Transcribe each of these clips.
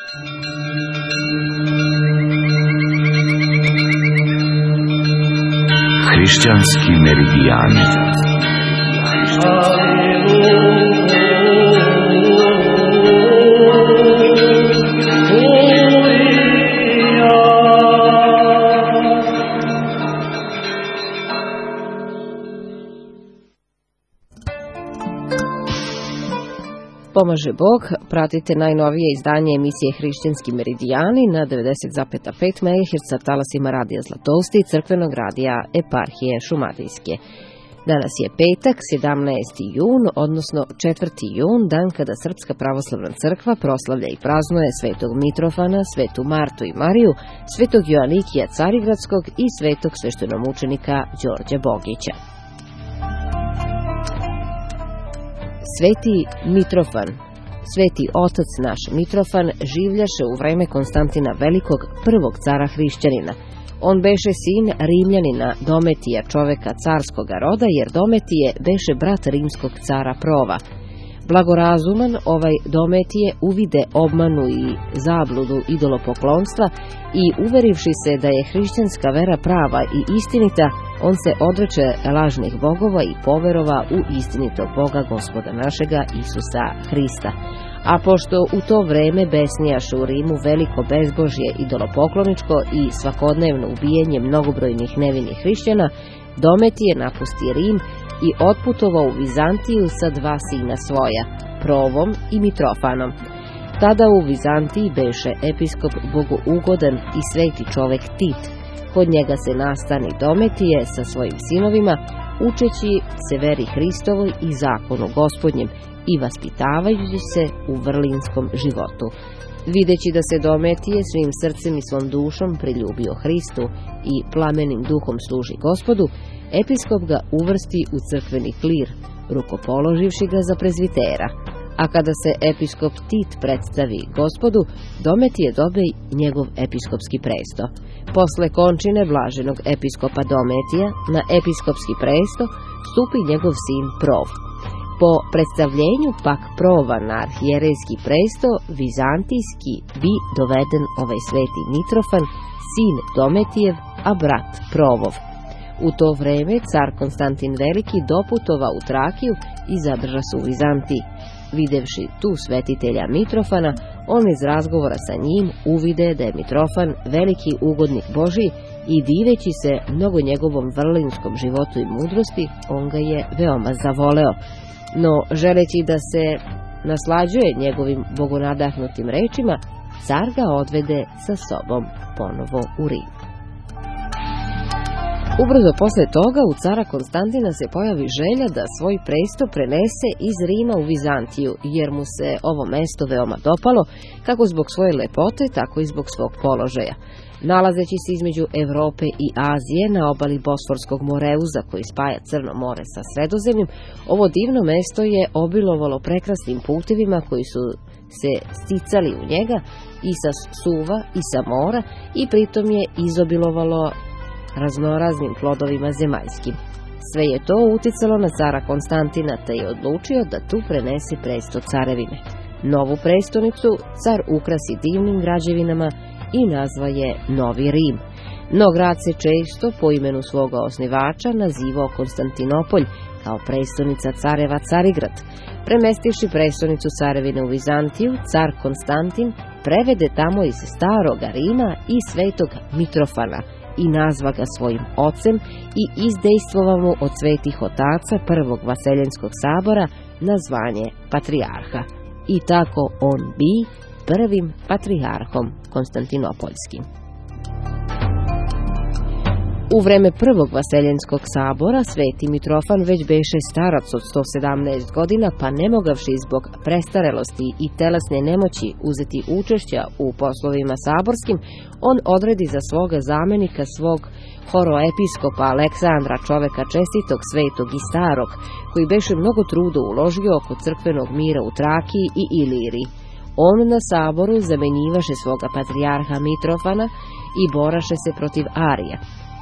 Hrišćanski meridijani. Pomaže Bog, pratite najnovije izdanje emisije Hrišćanski meridijani na 90,5 MHz talasima Radija Zlatousti i crkvenog radija Eparhije Šumadijske. Danas je petak, 17. jun, odnosno 4. jun, dan kada Srpska pravoslavna crkva proslavlja i praznuje svetog Mitrofana, svetu Martu i Mariju, svetog Joanikija Carigradskog i svetog sveštenomučenika Đorđa Bogića. Sveti Mitrofan, sveti otac naš Mitrofan, življaše u vreme Konstantina Velikog, prvog cara hrišćanina. On beše sin Rimljanina Dometija, čoveka carskoga roda, jer Dometije beše brat rimskog cara Prova. Blagorazuman ovaj Dometije uvide obmanu i zabludu idolopoklonstva i uverivši se da je hrišćanska vera prava i istinita, on se odreče lažnih bogova i poverova u istinitog Boga Gospoda našega Isusa Hrista. A pošto u to vreme besnijaše u Rimu veliko bezbožje idolopokloničko i svakodnevno ubijanje mnogobrojnih nevinih hrišćana, Dometije napusti Rim i otputovao u Vizantiju sa dva sina svoja, Provom i Mitrofanom. Tada u Vizantiji beše episkop bogougodan i sveti čovek Tit. Kod njega se nastani Dometije sa svojim sinovima, učeći se veri Hristovoj i zakonu Gospodnjem i vaspitavajući se u vrlinskom životu. Videći da se Dometije svim srcem i svom dušom priljubio Hristu i plamenim duhom služi Gospodu, episkop ga uvrsti u crkveni klir, rukopoloživši ga za prezvitera. A kada se episkop Tit predstavi Gospodu, Dometije dobe njegov episkopski presto. Posle končine blaženog episkopa Dometija na episkopski presto stupi njegov sin Prov. Po predstavljenju pak Prova na arhijerejski presto, vizantijski bi doveden ovaj sveti Mitrofan, sin Dometijev, a brat Provov. U to vreme car Konstantin Veliki doputova u Trakiju i zadrža se u Vizantiji. Videvši tu svetitelja Mitrofana, on iz razgovora sa njim uvide da je Mitrofan veliki ugodnik Božiji i diveći se mnogo njegovom vrlinskom životu i mudrosti, on ga je veoma zavoleo. No, želeći da se naslađuje njegovim bogonadahnutim rečima, car ga odvede sa sobom ponovo u Rim. Ubrzo posle toga u cara Konstantina se pojavi želja da svoj presto prenese iz Rima u Vizantiju, jer mu se ovo mesto veoma dopalo, kako zbog svoje lepote, tako i zbog svog položaja. Nalazeći se između Evrope i Azije na obali Bosforskog moreuza koji spaja Crno more sa Sredozemljem, ovo divno mesto je obilovalo prekrasnim putevima koji su se sticali u njega i sa suva i sa mora i pritom je izobilovalo raznoraznim plodovima zemaljskim. Sve je to uticalo na cara Konstantina, te je odlučio da tu prenese presto carevine. Novu prestonicu car ukrasi divnim građevinama i nazva je Novi Rim. No grad se često po imenu svoga osnivača nazivao Konstantinopolj, kao prestonica careva Carigrad. Premestivši prestonicu carevine u Vizantiju, car Konstantin prevede tamo iz staroga Rima i svetog Mitrofana i nazva ga svojim ocem i izdejstvova mu od svetih otaca prvog Vaseljenskog sabora na zvanje patrijarha. I tako on bi prvim patrijarhom Konstantinopoljskim. U vreme prvog Vaseljenskog sabora sveti Mitrofan već beše starac od 117 godina, pa ne mogavši zbog prestarelosti i telesne nemoći uzeti učešća u poslovima saborskim, on odredi za svoga zamenika svog horoepiskopa Aleksandra, čoveka čestitog, svetog i starog, koji beše mnogo truda uložio oko crkvenog mira u Trakiji i Iliriji. On na saboru zamenjivaše svoga patrijarha Mitrofana i boraše se protiv Arija.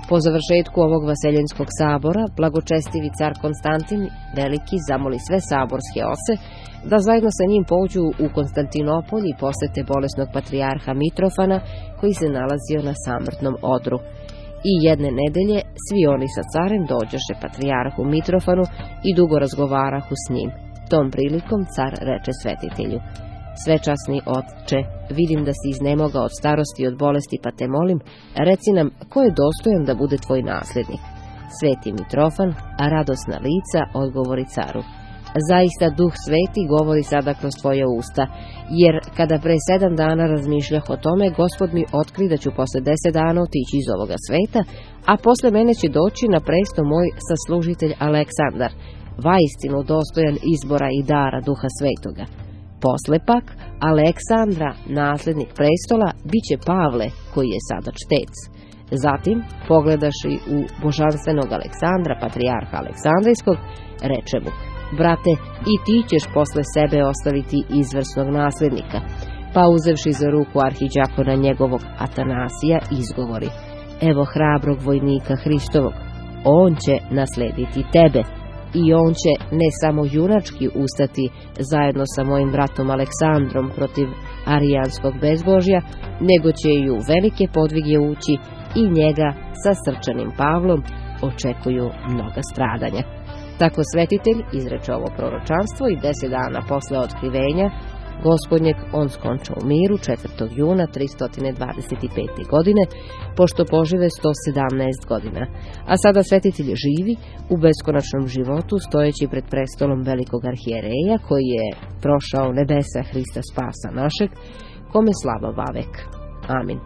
Po završetku ovog vaseljenskog sabora, blagočestivi car Konstantin Veliki zamoli sve saborske ose da zajedno sa njim pođu u Konstantinopolj i posete bolesnog patrijarha Mitrofana, koji se nalazio na samrtnom odru. I jedne nedelje svi oni sa carem dođoše patrijarhu Mitrofanu i dugo razgovarahu s njim. Tom prilikom car reče svetitelju: Svečasni otče, vidim da si iznemogao od starosti i od bolesti, pa te molim, reci nam ko je dostojan da bude tvoj naslednik. Sveti Mitrofan, a radosna lica, odgovori caru: Zaista Duh Sveti govori sada kroz tvoje usta, jer kada pre 7 dana razmišljah o tome, Gospod mi otkri da ću posle 10 dana otići iz ovoga sveta, a posle mene će doći na presto moj saslužitelj Aleksandar, vaistinu dostojan izbora i dara Duha Svetoga. Posle pak Aleksandra, naslednik prestola, biće Pavle, koji je sada čtec. Zatim, pogledaši u božanstvenog Aleksandra, patrijarha Aleksandrijskog, reče mu: Brate, i ti ćeš posle sebe ostaviti izvrsnog naslednika. Pa uzevši za ruku arhiđakona njegovog Atanasija, izgovori: Evo hrabrog vojnika Hristovog, on će naslediti tebe. I on će ne samo junački ustati zajedno sa mojim bratom Aleksandrom protiv arijanskog bezbožja, nego će i u velike podvige ući i njega sa srčanim Pavlom očekuju mnoga stradanja. Tako svetitelj izreče ovo proročanstvo i 10 dana posle otkrivenja Gospodnjeg on skonča u miru 4. juna 325. godine, pošto požive 117 godina. A sada svetitelj živi u beskonačnom životu, stojeći pred prestolom velikog arhijereja, koji je prošao nebesa Hrista Spasa našeg, kome slava vavek. Amin.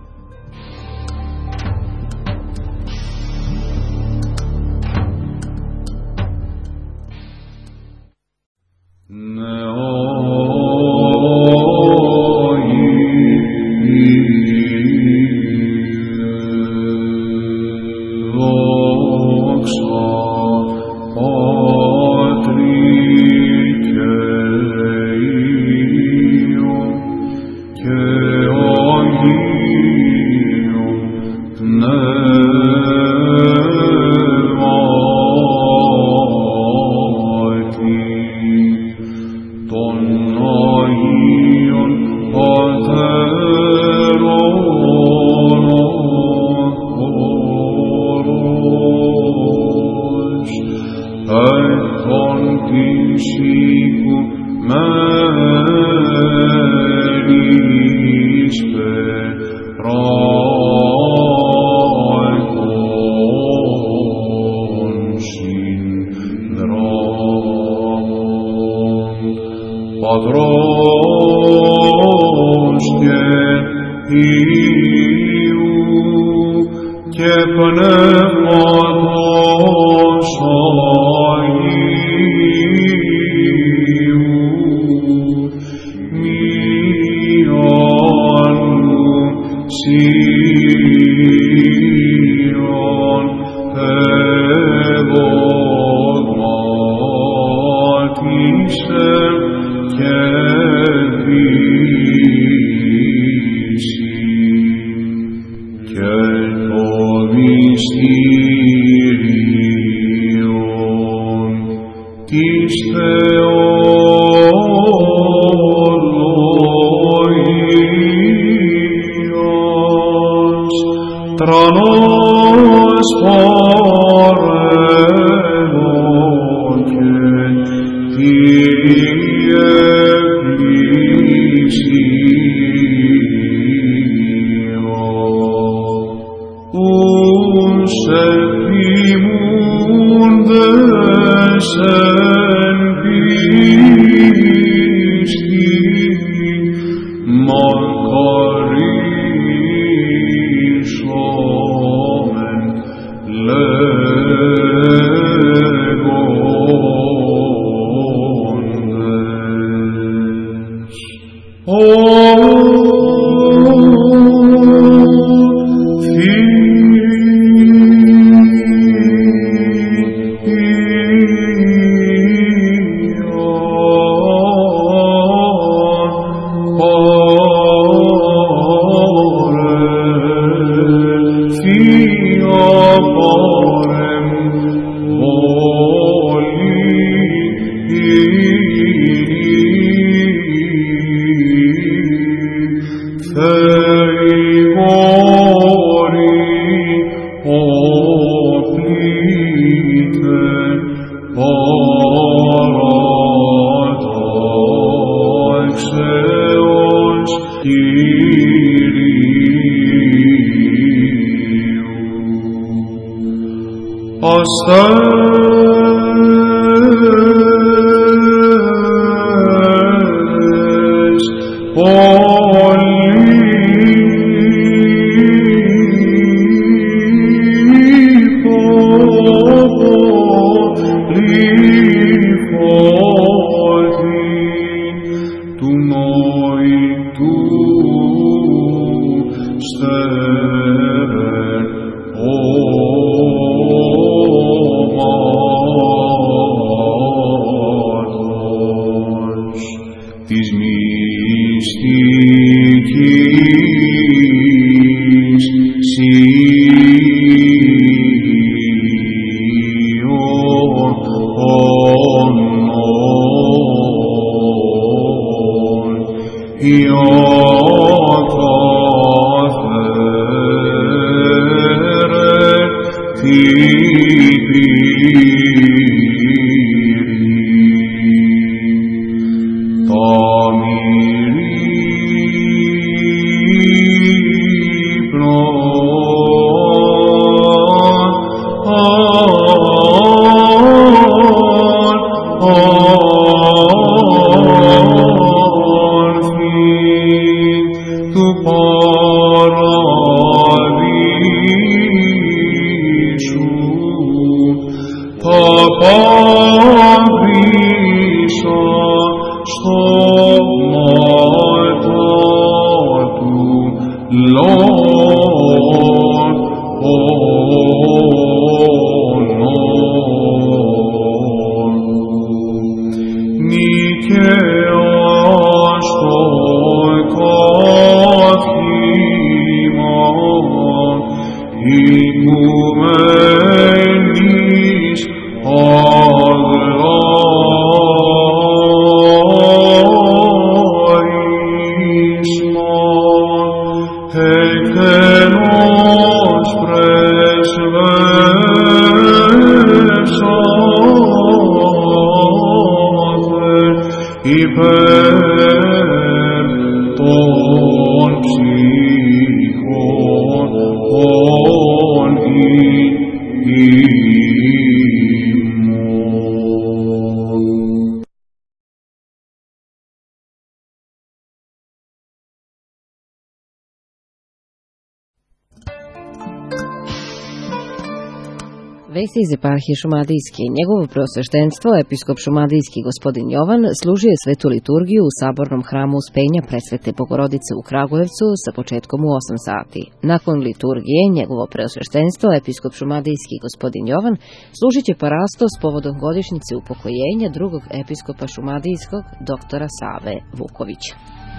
Vesti iz eparhije Šumadijske. Njegovo preosveštenstvo, episkop Šumadijski gospodin Jovan, služio je svetu liturgiju u sabornom hramu Uspenja Presvete Bogorodice u Kragujevcu sa početkom u 8 sati. Nakon liturgije, njegovo preosveštenstvo, episkop Šumadijski gospodin Jovan, služit će parasto s povodom godišnjice upokojenja drugog episkopa Šumadijskog, doktora Save Vukovića.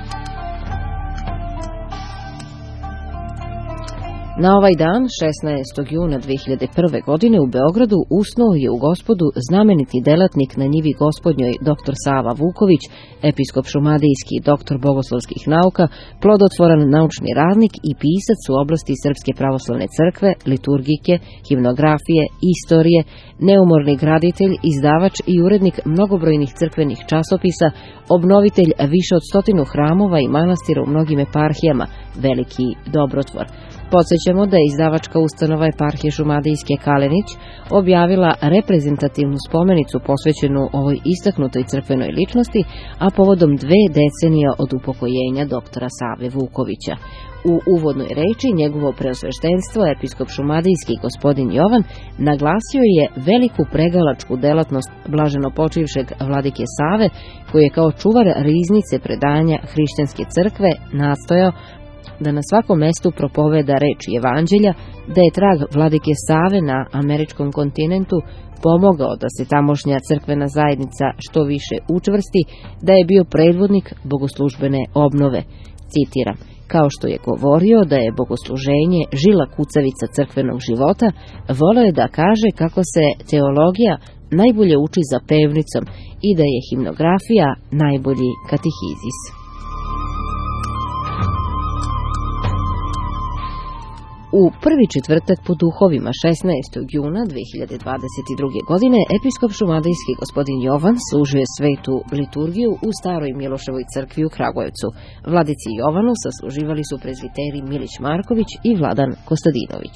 Na ovaj dan, 16. juna 2001. godine u Beogradu usnuo je u Gospodu znameniti delatnik na njivi Gospodnjoj dr. Sava Vuković, episkop Šumadijski, doktor bogoslovskih nauka, plodotvoran naučni radnik i pisac u oblasti Srpske pravoslavne crkve, liturgike, himnografije, istorije, neumorni graditelj, izdavač i urednik mnogobrojnih crkvenih časopisa, obnovitelj više od 100 hramova i manastira u mnogim eparhijama, veliki dobrotvor. Podsjećamo da je izdavačka ustanova eparhije Šumadijske Kalenić objavila reprezentativnu spomenicu posvećenu ovoj istaknutoj crkvenoj ličnosti, a povodom 2 decenije od upokojenja doktora Save Vukovića. U uvodnoj reči njegovo preosveštenstvo, episkop Šumadijski gospodin Jovan, naglasio je veliku pregalačku delatnost blaženopočivšeg vladike Save, koji je kao čuvar riznice predanja hrišćanske crkve nastojao da na svakom mestu propoveda reč evanđelja, da je trag vladike Save na američkom kontinentu pomogao da se tamošnja crkvena zajednica što više učvrsti, da je bio predvodnik bogoslužbene obnove. Citiram: kao što je govorio da je bogosluženje žila kucavica crkvenog života, voleo je da kaže kako se teologija najbolje uči za pevnicom i da je himnografija najbolji katehizis. U prvi četvrtak po duhovima 16. juna 2022. godine episkop šumadijski gospodin Jovan služio svetu liturgiju u Staroj Miloševoj crkvi u Kragujevcu. Vladici Jovanu sasluživali su prezviteri Milić Marković i Vladan Kostadinović.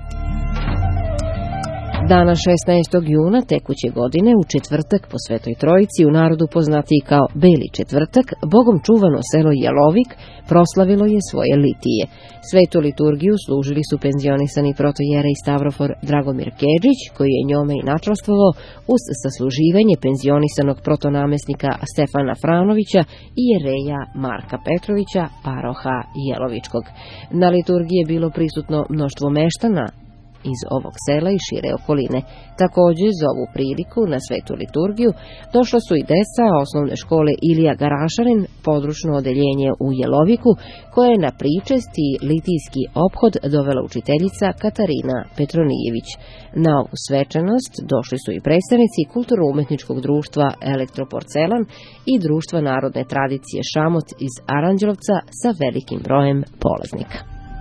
Dana 16. juna tekuće godine u četvrtak po Svetoj Trojici, u narodu poznatiji kao Beli četvrtak, Bogom čuvano selo Jelovik proslavilo je svoje litije. Svetu liturgiju služili su penzionisani protojerej Stavrofor Dragomir Kedžić, koji je njome i načastvovao uz sasluživanje penzionisanog protonamesnika Stefana Franovića i jereja Marka Petrovića, paroha Jelovičkog. Na liturgiji je bilo prisutno mnoštvo meštana iz ovog sela i šire okoline. Također za ovu priliku na svetu liturgiju došla su i deca osnovne škole Ilija Garašanin, područno odeljenje u Jeloviku, koje je na pričesti litijski ophod dovela učiteljica Katarina Petronijević. Na ovu svečanost došli su i predstavnici Kulturno-umetničkog društva Elektroporcelan i Društva narodne tradicije Šamot iz Aranđelovca sa velikim brojem polaznika.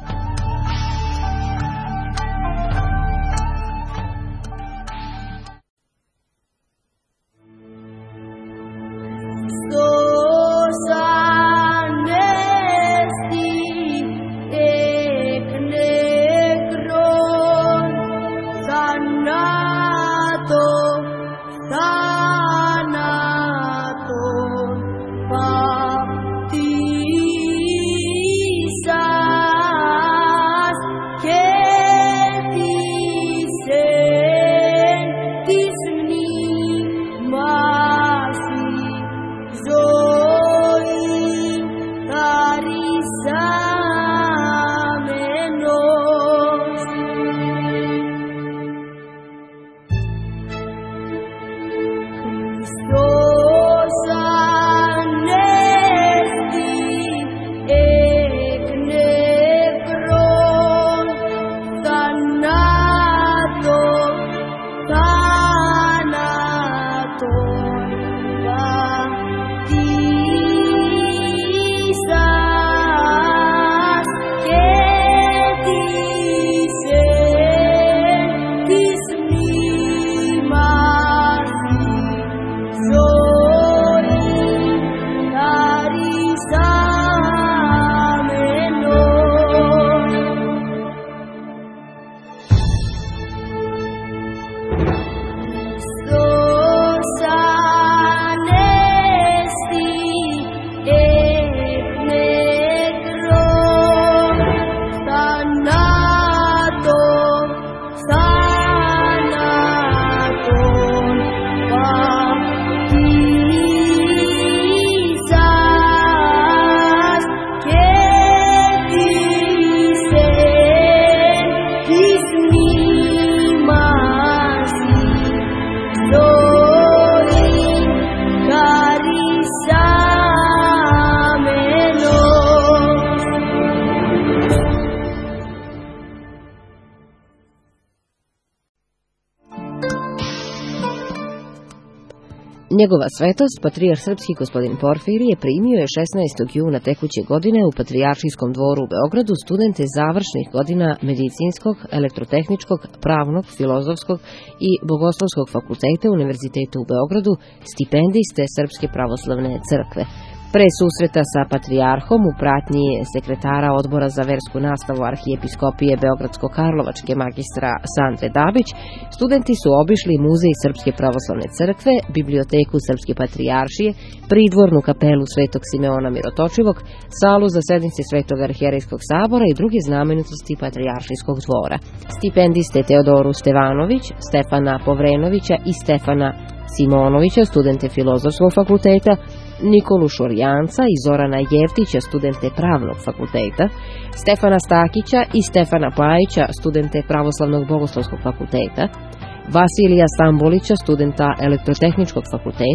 Njegova svetost, patrijarh srpski gospodin Porfirije, primio je 16. juna tekuće godine u Patrijaršijskom dvoru u Beogradu studente završnih godina medicinskog, elektrotehničkog, pravnog, filozofskog i bogoslovskog fakulteta Univerziteta u Beogradu, stipendiste Srpske pravoslavne crkve. Pre susreta sa patrijarhom u pratnji sekretara odbora za versku nastavu Arhijepiskopije Beogradsko-Karlovačke magistra Sandre Dabić, studenti su obišli muzej Srpske pravoslavne crkve, biblioteku Srpske patrijaršije, pridvornu kapelu Svetog Simeona Mirotočivog, salu za sednice Svetog arhijerejskog sabora i druge znamenitosti patrijaršijskog dvora. Stipendiste Teodoru Stevanović, Stefana Povrenovića i Stefana Simonovića, studente Filozofskog fakulteta, Nikolu Šorjanca i Zorana Jevtića, studente Pravnog fakulteta, Stefana Stakića i Stefana Pajića, studente Pravoslavnog bogoslovskog fakulteta, Vasilija Stambolića, studenta Elektrotehničkog fakulteta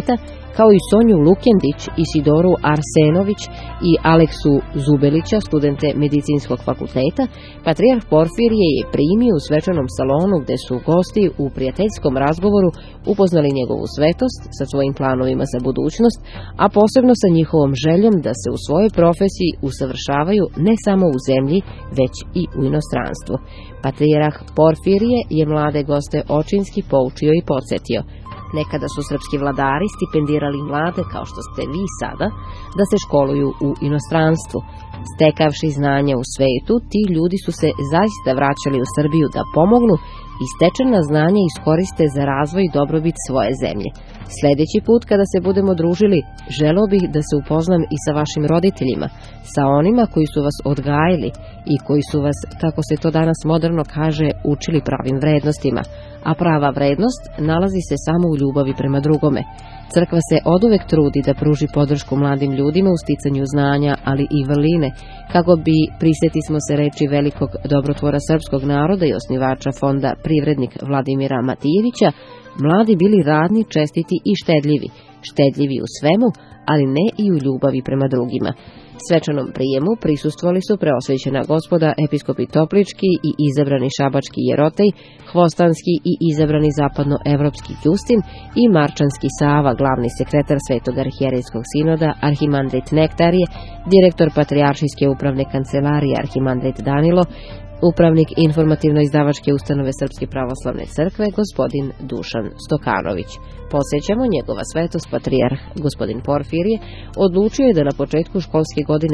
kao i Sonju Lukendić, Isidoru Arsenović i Aleksu Zubelića, studente Medicinskog fakulteta, patrijarh Porfirije je primio u svečanom salonu gde su gosti u prijateljskom razgovoru upoznali njegovu svetost sa svojim planovima za budućnost, a posebno sa njihovom željom da se u svojoj profesiji usavršavaju ne samo u zemlji, već i u inostranstvu. Patrijarh Porfirije je mlade goste očinski poučio i podsjetio: nekada su srpski vladari stipendirali mlade, kao što ste vi sada, da se školuju u inostranstvu. Stekavši znanja u svetu, ti ljudi su se zaista vraćali u Srbiju da pomognu i stečena znanja iskoriste za razvoj i dobrobit svoje zemlje. Sljedeći put kada se budemo družili, želeo bih da se upoznam i sa vašim roditeljima, sa onima koji su vas odgajili i koji su vas, kako se to danas moderno kaže, učili pravim vrednostima. A prava vrednost nalazi se samo u ljubavi prema drugome. Crkva se oduvek trudi da pruži podršku mladim ljudima u sticanju znanja, ali i vrline, kako bi, prisjeti smo se reči velikog dobrotvora srpskog naroda i osnivača fonda Privrednik Vladimira Matijevića, mladi bili radni, čestiti i štedljivi u svemu, ali ne i u ljubavi prema drugima. Svečanom prijemu prisustvovali su preosvećena gospoda episkopi Toplički i izabrani šabački Jerotej, Hvostanski i izabrani zapadnoevropski Justin i Marčanski Sava, glavni sekretar Svetog arhijerejskog sinoda arhimandrit Nektarije, direktor Patrijaršijske upravne kancelarije arhimandrit Danilo, upravnik informativno-izdavačke ustanove Srpske pravoslavne crkve gospodin Dušan Stokanović. Posjećamo, njegova svetost patrijarh gospodin Porfirije odlučio je da na početku školske godine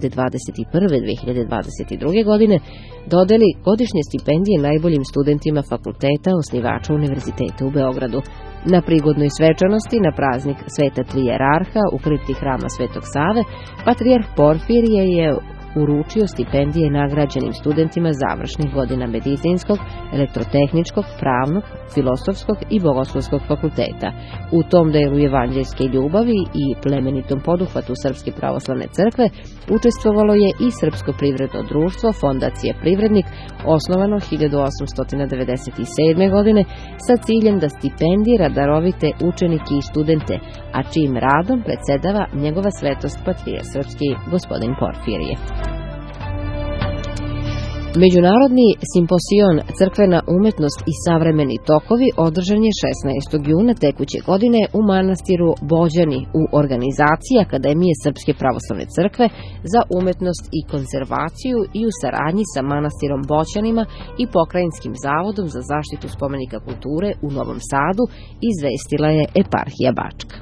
2021-2022. godine dodeli godišnje stipendije najboljim studentima fakulteta osnivača Univerziteta u Beogradu. Na prigodnoj svečanosti na praznik Sveta Tri Jerarha u kripti hrama Svetog Save, patrijarh Porfirije je uručio stipendije nagrađenim studentima završnih godina medicinskog, elektrotehničkog, pravnog, filosofskog i bogoslovskog fakulteta. U tom delu evanđeljske ljubavi i plemenitom poduhvatu Srpske pravoslavne crkve učestvovalo je i Srpsko privredno društvo Fondacija Privrednik, osnovano 1897. godine sa ciljem da stipendira darovite učenike i studente, a čijim radom predsedava njegova svetost patrijarh srpski gospodin Porfirije. Međunarodni simposion Crkvena umetnost i savremeni tokovi održan je 16. juna tekuće godine u manastiru Bođani u organizaciji Akademije Srpske pravoslavne crkve za umetnost i konzervaciju i u saradnji sa manastirom Boćanima i Pokrajinskim zavodom za zaštitu spomenika kulture u Novom Sadu, izvestila je eparhija Bačka.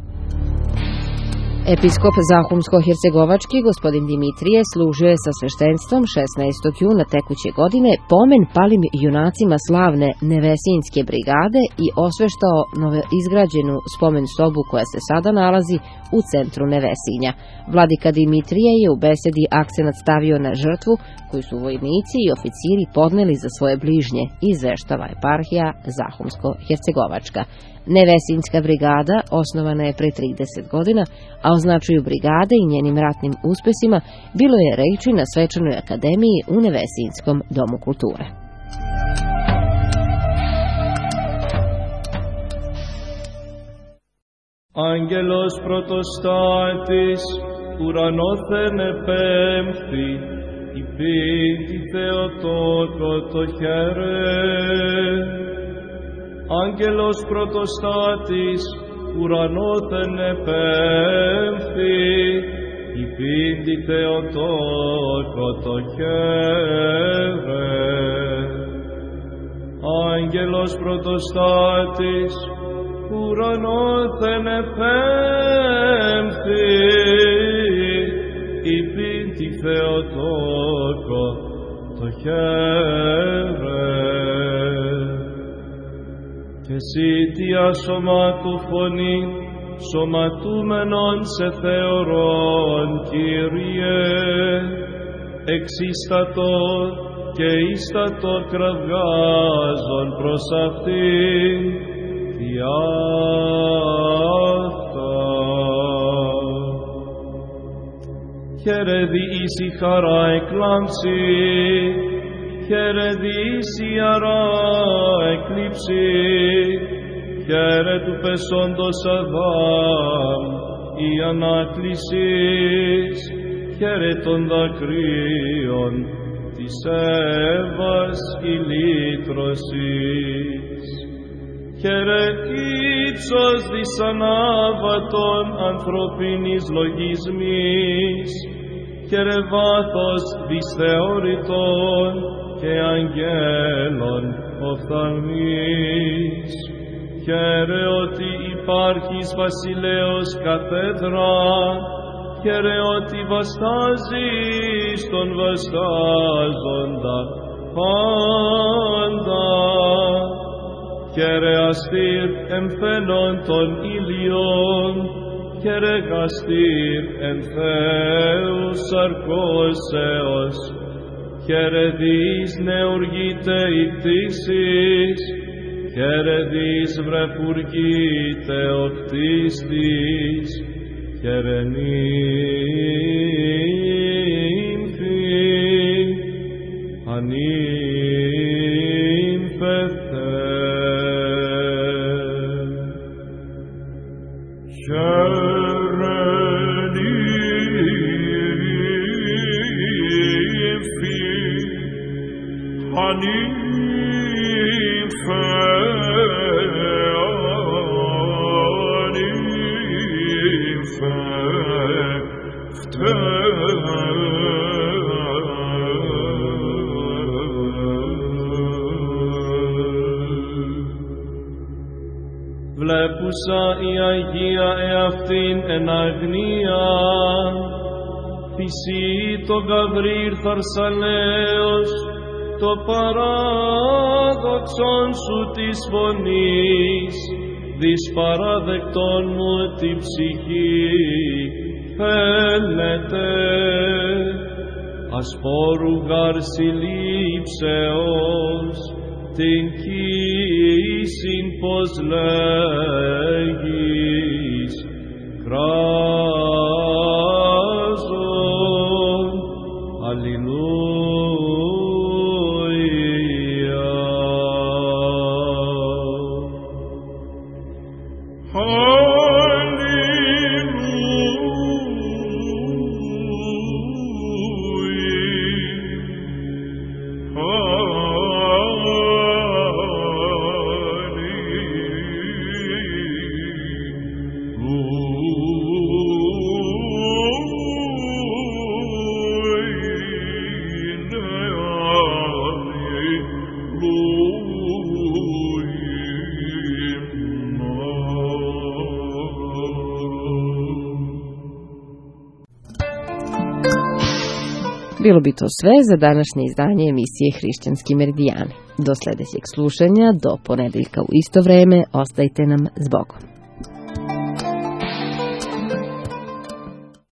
Episkop Zahumsko-Hercegovački gospodin Dimitrije služio je sa sveštenstvom 16. juna tekuće godine pomen palim junacima slavne Nevesinjske brigade i osveštao novoizgrađenu spomen sobu koja se sada nalazi u centru Nevesinja. Vladika Dimitrije je u besedi akcenat stavio na žrtvu koju su vojnici i oficiri podneli za svoje bližnje, izveštava eparhija Zahumsko-Hercegovačka. Nevesinjska brigada osnovana je pre 30 godina, a o značaju brigade i njenim ratnim uspesima bilo je reči na svečanoj akademiji u Nevesinjskom domu kulture. Άγγελος πρωτοστάτης, ουρανόθεν επέμφθη, υπήντη Θεοτόκο το χαίρε. Άγγελος πρωτοστάτης, ουρανόθεν επέμφθη, υπήντη Θεοτόκο το χαίρε. Άγγελος πρωτοστάτης, ουρανόθεν επέμφθη, υπήντη Θεοτόκο το χαίρε. Και εσύ τι ασωμάτου φωνή, σωματούμενον σε θεωρών, Κύριε, εξίστατο και ίστατο κραυγάζον προς αυτήν, τι αυτά. Χαίρε διήσει χαρά εκλάμψη, χαίρε διήσει αρά εκλείψη, χαίρε του πεσόντος Αδάμ, η ανάκλησης, χαίρε των δακρύων της Εύας η λύτρωσης. Χαίρε ύψος δυσανάβατον ανθρωπίνης λογισμής, χαίρε βάθος δυσθεώρητον και αγγέλων οφθαλμής. Χαίρε ότι υπάρχεις βασιλέως καθέδρα, χαίρε ότι βαστάζεις τον βαστάζοντα πάντα. Χαίρε αστήρ εμφαίνον των ήλιων, χαίρε γαστήρ εν Θεού σαρκώσεως, χαίρε δις νεουργείτε η κτήσεις, χαίρε δις βρεφουργείτε ο κτίστης, χαίρε νύμφη, ανύμφεθε. Βλέπουσα η Αγία εαυτήν εν αγνία, θυσί το Γαβρίλ Θαρσαλέος, το παράδοξον σου της φωνής, δις παραδεκτών μου τη ψυχή θέλετε, ασπόρου γαρ συλλήψεως, την κοίσιν πως λέγεις, κράζον, αλληλούια. Bilo bi to sve za današnje izdanje emisije Hrišćanski meridijani. Do sljedećeg slušanja, do ponedeljka u isto vreme, ostajte nam s Bogom.